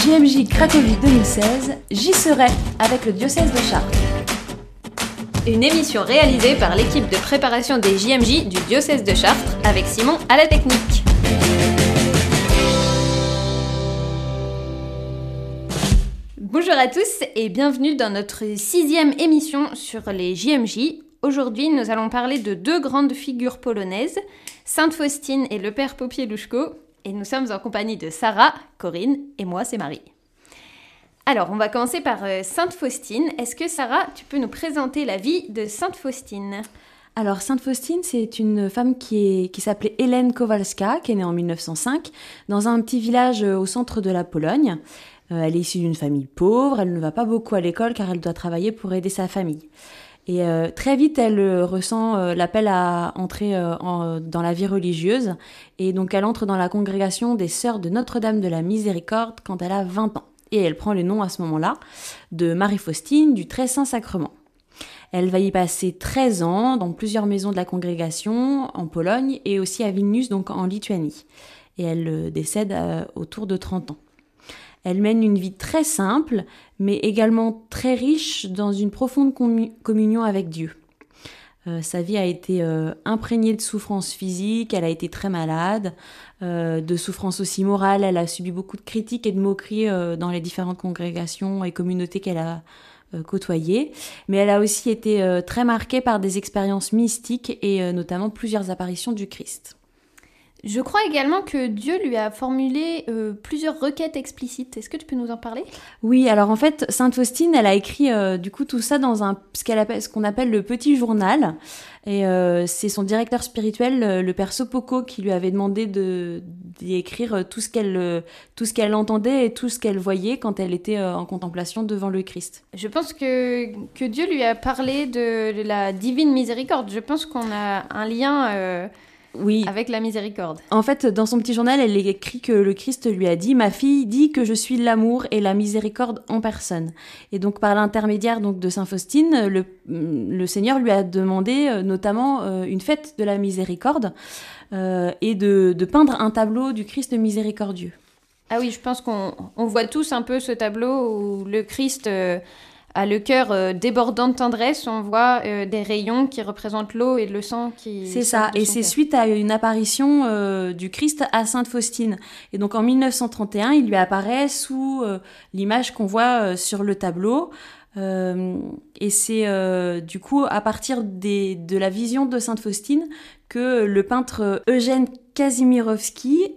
JMJ Cracovie 2016, j'y serai avec le diocèse de Chartres. Une émission réalisée par l'équipe de préparation des JMJ du diocèse de Chartres avec Simon à la technique. Bonjour à tous et bienvenue dans notre 6e émission sur les JMJ. Aujourd'hui, nous allons parler de deux grandes figures polonaises, Sainte Faustine et le père Popieluszko, et nous sommes en compagnie de Sarah, Corinne et moi, c'est Marie. Alors, on va commencer par Sainte Faustine. Est-ce que Sarah, tu peux nous présenter la vie de Sainte Faustine ? Alors, Sainte Faustine, c'est une femme qui s'appelait Hélène Kowalska, qui est née en 1905, dans un petit village au centre de la Pologne. Elle est issue d'une famille pauvre, elle ne va pas beaucoup à l'école car elle doit travailler pour aider sa famille. Et très vite, elle ressent l'appel à entrer dans la vie religieuse. Et donc, elle entre dans la congrégation des Sœurs de Notre-Dame de la Miséricorde quand elle a 20 ans. Et elle prend le nom à ce moment-là de Marie-Faustine du Très Saint-Sacrement. Elle va y passer 13 ans dans plusieurs maisons de la congrégation en Pologne et aussi à Vilnius, donc en Lituanie. Et elle décède autour de 30 ans. Elle mène une vie très simple, mais également très riche dans une profonde communion avec Dieu. Sa vie a été imprégnée de souffrances physiques, elle a été très malade, de souffrances aussi morales, elle a subi beaucoup de critiques et de moqueries dans les différentes congrégations et communautés qu'elle a côtoyées. Mais elle a aussi été très marquée par des expériences mystiques et notamment plusieurs apparitions du Christ. Je crois également que Dieu lui a formulé plusieurs requêtes explicites. Est-ce que tu peux nous en parler ? Oui, alors en fait, Sainte Faustine, elle a écrit du coup tout ça dans ce qu'on appelle le petit journal. Et c'est son directeur spirituel, le père Sopoko, qui lui avait demandé d'y écrire tout ce qu'elle entendait et tout ce qu'elle voyait quand elle était en contemplation devant le Christ. Je pense que Dieu lui a parlé de la divine miséricorde. Je pense qu'on a un lien... Oui. Avec la miséricorde. En fait, dans son petit journal, elle écrit que le Christ lui a dit « Ma fille dit que je suis l'amour et la miséricorde en personne ». Et donc, par l'intermédiaire de Sainte Faustine, le Seigneur lui a demandé notamment une fête de la miséricorde et de peindre un tableau du Christ miséricordieux. Ah oui, je pense qu'on voit tous un peu ce tableau où le Christ... a le cœur débordant de tendresse, on voit des rayons qui représentent l'eau et le sang qui... C'est ça, et c'est suite à une apparition du Christ à Sainte Faustine. Et donc en 1931, il lui apparaît sous l'image qu'on voit sur le tableau. Et c'est du coup à partir de la vision de Sainte Faustine que le peintre Eugène Kazimierowski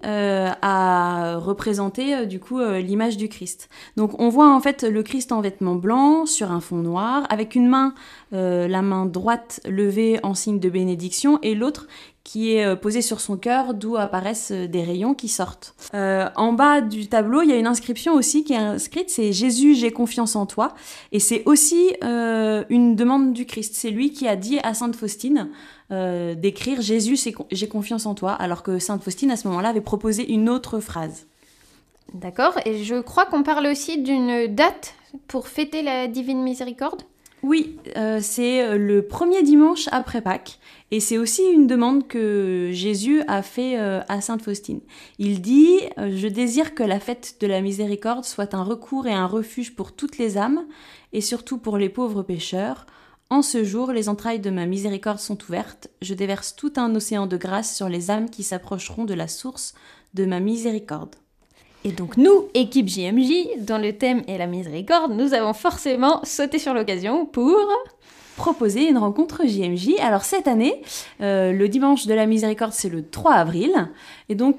a représenté du coup l'image du Christ. Donc on voit en fait le Christ en vêtements blancs sur un fond noir, avec une main, la main droite levée en signe de bénédiction et l'autre qui est posée sur son cœur, d'où apparaissent des rayons qui sortent. En bas du tableau, il y a une inscription aussi qui est inscrite, c'est « Jésus, j'ai confiance en toi ». Et c'est aussi une demande du Christ. C'est lui qui a dit à Sainte Faustine d'écrire « Jésus, j'ai confiance en toi », alors que Sainte Faustine, à ce moment-là, avait proposé une autre phrase. D'accord, et je crois qu'on parle aussi d'une date pour fêter la Divine Miséricorde ? Oui, c'est le premier dimanche après Pâques, et c'est aussi une demande que Jésus a fait à Sainte Faustine. Il dit « Je désire que la fête de la miséricorde soit un recours et un refuge pour toutes les âmes, et surtout pour les pauvres pécheurs. En ce jour, les entrailles de ma miséricorde sont ouvertes, je déverse tout un océan de grâce sur les âmes qui s'approcheront de la source de ma miséricorde. » Et donc nous, équipe JMJ, dont le thème est la miséricorde, nous avons forcément sauté sur l'occasion pour... proposer une rencontre JMJ. Alors cette année, le dimanche de la miséricorde, c'est le 3 avril. Et donc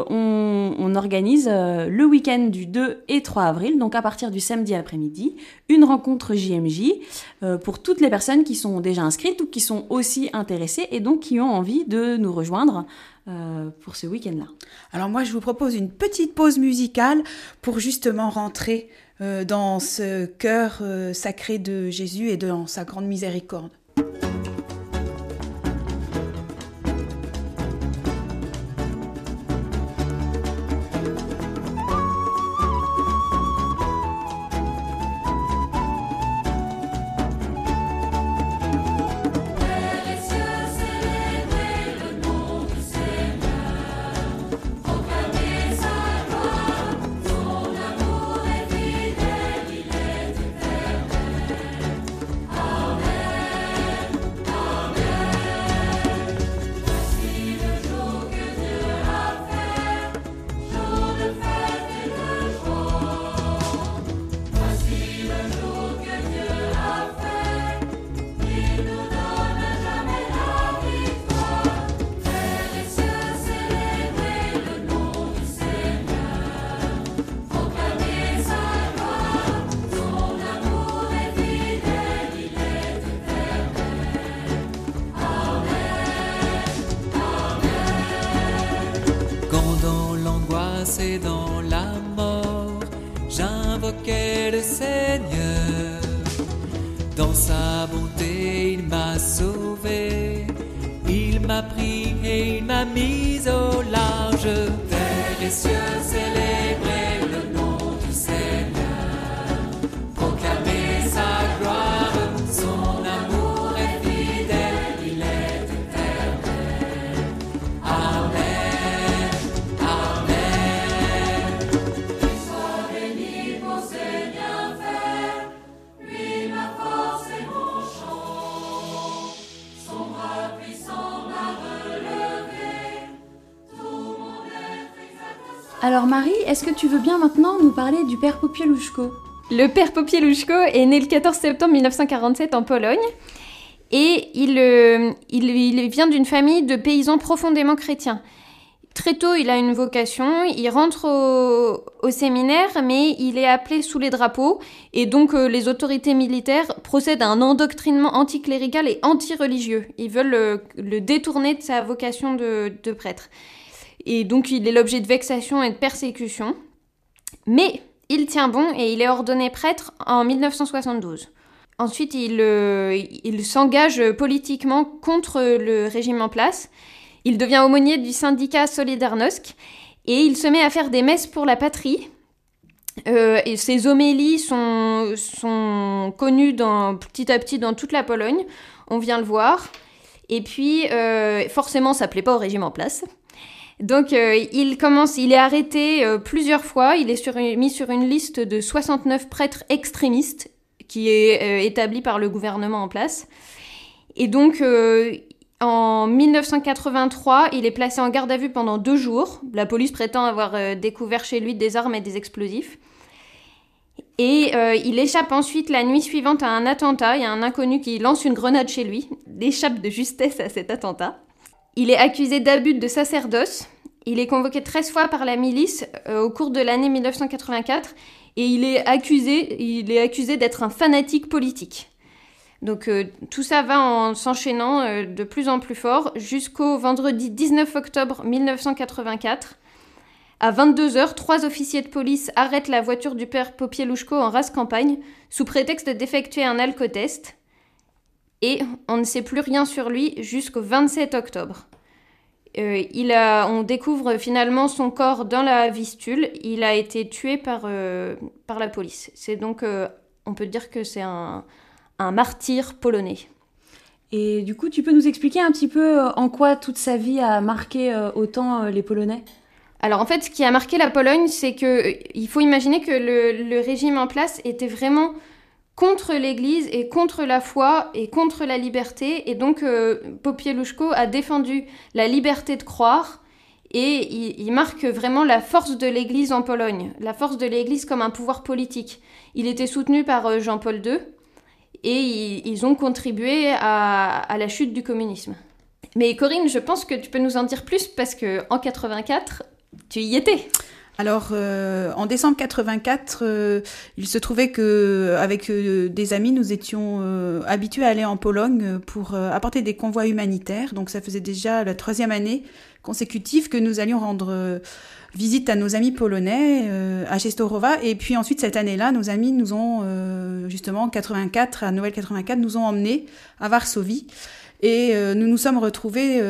on organise le week-end du 2 et 3 avril, donc à partir du samedi après-midi, une rencontre JMJ pour toutes les personnes qui sont déjà inscrites ou qui sont aussi intéressées et donc qui ont envie de nous rejoindre pour ce week-end-là. Alors moi, je vous propose une petite pause musicale pour justement rentrer dans ce cœur sacré de Jésus et dans sa grande miséricorde. Proclamer sa gloire, son amour m'a pris et il m'a mis au large. Terre et cieux, célébrer le nom du Seigneur, proclamer sa gloire, son amour est fidèle, il est éternel. Amen, Amen. Qu'il soit béni pour ses bienfaits, lui ma force et mon chant, son bras puissant m'a relevé, tout mon être exalte sa... Alors Marie, est-ce que tu veux bien maintenant nous parler du père Popieluszko ? Le père Popieluszko est né le 14 septembre 1947 en Pologne et il vient d'une famille de paysans profondément chrétiens. Très tôt, il a une vocation, il rentre au séminaire, mais il est appelé sous les drapeaux et donc les autorités militaires procèdent à un endoctrinement anticlérical et anti-religieux. Ils veulent le détourner de sa vocation de prêtre. Et donc il est l'objet de vexations et de persécutions. Mais il tient bon et il est ordonné prêtre en 1972. Ensuite, il s'engage politiquement contre le régime en place. Il devient aumônier du syndicat Solidarnosc et il se met à faire des messes pour la patrie. Et ses homélies sont connues petit à petit dans toute la Pologne. On vient le voir. Et puis, forcément, ça ne plaît pas au régime en place. Donc, il est arrêté plusieurs fois. Il est mis sur une liste de 69 prêtres extrémistes qui est établie par le gouvernement en place. Et donc, en 1983, il est placé en garde à vue pendant 2 jours. La police prétend avoir découvert chez lui des armes et des explosifs. Et il échappe ensuite la nuit suivante à un attentat. Il y a un inconnu qui lance une grenade chez lui. Il échappe de justesse à cet attentat. Il est accusé d'abus de sacerdoce. Il est convoqué 13 fois par la milice au cours de l'année 1984 et il est accusé d'être un fanatique politique. Donc tout ça va en s'enchaînant de plus en plus fort jusqu'au vendredi 19 octobre 1984. À 22h, 3 officiers de police arrêtent la voiture du père Popieluszko en rase campagne sous prétexte d'effectuer un alcotest. Et on ne sait plus rien sur lui jusqu'au 27 octobre. On découvre finalement son corps dans la Vistule. Il a été tué par la police. C'est donc, on peut dire que c'est un martyr polonais. Et du coup, tu peux nous expliquer un petit peu en quoi toute sa vie a marqué autant les Polonais ? Alors en fait, ce qui a marqué la Pologne, c'est qu'il faut imaginer que le régime en place était vraiment contre l'Église et contre la foi et contre la liberté. Et donc, Popieluszko a défendu la liberté de croire et il marque vraiment la force de l'Église en Pologne, la force de l'Église comme un pouvoir politique. Il était soutenu par Jean-Paul II et ils ont contribué à la chute du communisme. Mais Corinne, je pense que tu peux nous en dire plus parce qu'en 84, tu y étais. Alors, en décembre 84, il se trouvait qu'avec des amis, nous étions habitués à aller en Pologne pour apporter des convois humanitaires. Donc, ça faisait déjà la 3e année consécutive que nous allions rendre visite à nos amis polonais à Częstochowa. Et puis ensuite, cette année-là, nos amis nous ont, justement, en 84, à Noël 84, nous ont emmenés à Varsovie. Et nous nous sommes retrouvés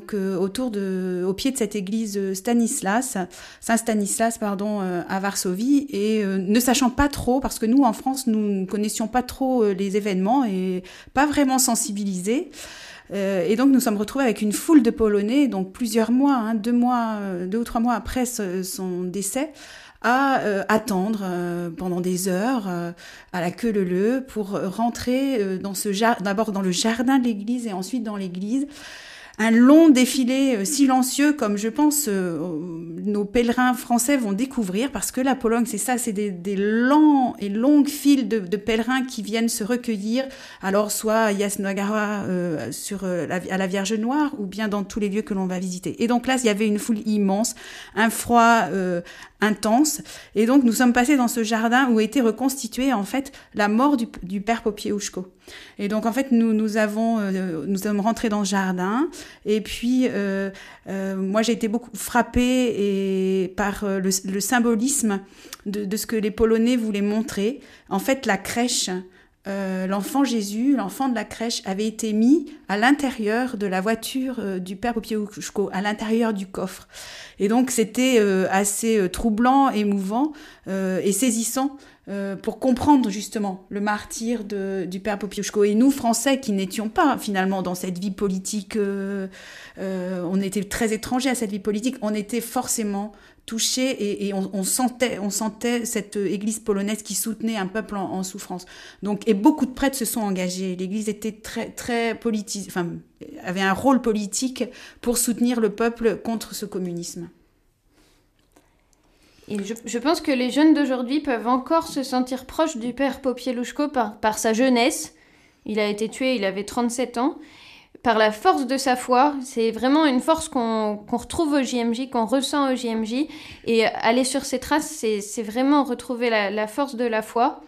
au pied de cette église Saint-Stanislas, à Varsovie, et ne sachant pas trop, parce que nous en France nous ne connaissions pas trop les événements et pas vraiment sensibilisés. Et donc nous sommes retrouvés avec une foule de Polonais, donc plusieurs mois, 2 ou 3 mois après son décès, à attendre pendant des heures à la queue leu pour rentrer d'abord dans le jardin de l'église et ensuite dans l'église. Un long défilé silencieux, comme je pense nos pèlerins français vont découvrir, parce que la Pologne, c'est ça, c'est des lents et longues files de pèlerins qui viennent se recueillir, alors soit à Jasnogawa à la Vierge Noire, ou bien dans tous les lieux que l'on va visiter. Et donc là, il y avait une foule immense, un froid intense, et donc nous sommes passés dans ce jardin où était reconstituée en fait la mort du père Popieluszko. Et donc en fait nous sommes rentrés dans le jardin, et puis moi j'ai été beaucoup frappée par le symbolisme de ce que les Polonais voulaient montrer. En fait, la crèche l'enfant Jésus, l'enfant de la crèche, avait été mis à l'intérieur de la voiture du père Popiełuszko, à l'intérieur du coffre. Et donc c'était assez troublant, émouvant et saisissant pour comprendre justement le martyre du père Popiełuszko. Et nous, Français, qui n'étions pas finalement dans cette vie politique, on était très étrangers à cette vie politique, on était forcément touchés et on sentait cette église polonaise qui soutenait un peuple en souffrance. Donc, et beaucoup de prêtres se sont engagés. L'église était très politisée, enfin, avait un rôle politique pour soutenir le peuple contre ce communisme. Et je pense que les jeunes d'aujourd'hui peuvent encore se sentir proches du père Popiełuszko par sa jeunesse. Il a été tué, il avait 37 ans. Par la force de sa foi, c'est vraiment une force qu'on retrouve au JMJ, qu'on ressent au JMJ. Et aller sur ses traces, c'est vraiment retrouver la force de la foi.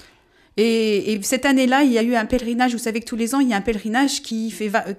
Et cette année-là, il y a eu un pèlerinage. Vous savez que tous les ans, il y a un pèlerinage qui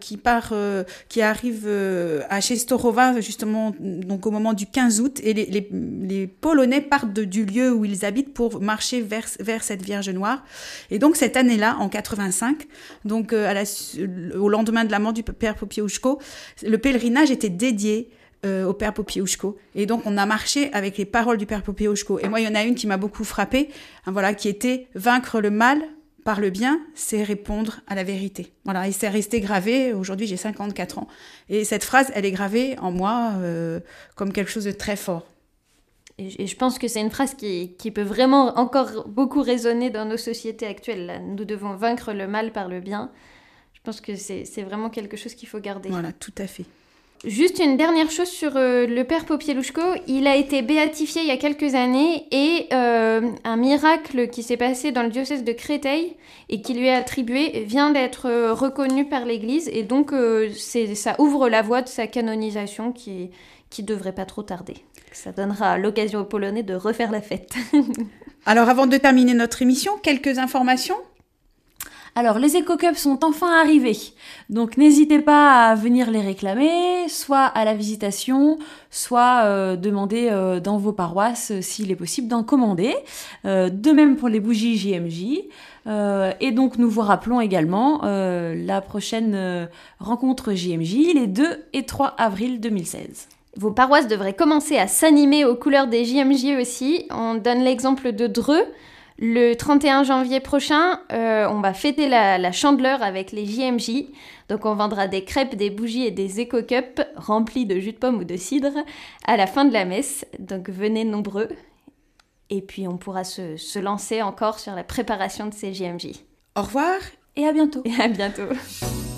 arrive à Częstochowa, justement, donc au moment du 15 août. Et les Polonais partent du lieu où ils habitent pour marcher vers cette Vierge Noire. Et donc, cette année-là, en 85, donc au lendemain de la mort du père Popiełuszko, le pèlerinage était dédié au père Popiełuszko. Et donc, on a marché avec les paroles du père Popiełuszko. Et moi, il y en a une qui m'a beaucoup frappée, qui était « Vaincre le mal par le bien, c'est répondre à la vérité ». Voilà, et c'est resté gravé. Aujourd'hui, j'ai 54 ans. Et cette phrase, elle est gravée en moi comme quelque chose de très fort. Et je pense que c'est une phrase qui peut vraiment encore beaucoup résonner dans nos sociétés actuelles. Là. Nous devons vaincre le mal par le bien. Je pense que c'est vraiment quelque chose qu'il faut garder. Voilà, tout à fait. Juste une dernière chose sur le père Popiełuszko. Il a été béatifié il y a quelques années et un miracle qui s'est passé dans le diocèse de Créteil et qui lui est attribué vient d'être reconnu par l'Église. Et donc, ça ouvre la voie de sa canonisation qui devrait pas trop tarder. Ça donnera l'occasion aux Polonais de refaire la fête. Alors, avant de terminer notre émission, quelques informations. Alors, les Eco-Cups sont enfin arrivés, donc n'hésitez pas à venir les réclamer, soit à la visitation, soit demander dans vos paroisses s'il est possible d'en commander. De même pour les bougies JMJ. Et donc, nous vous rappelons également la prochaine rencontre JMJ, les 2 et 3 avril 2016. Vos paroisses devraient commencer à s'animer aux couleurs des JMJ aussi. On donne l'exemple de Dreux. Le 31 janvier prochain, on va fêter la Chandeleur avec les JMJ. Donc on vendra des crêpes, des bougies et des Eco-Cups remplis de jus de pomme ou de cidre à la fin de la messe. Donc venez nombreux. Et puis on pourra se lancer encore sur la préparation de ces JMJ. Au revoir et à bientôt. Et à bientôt.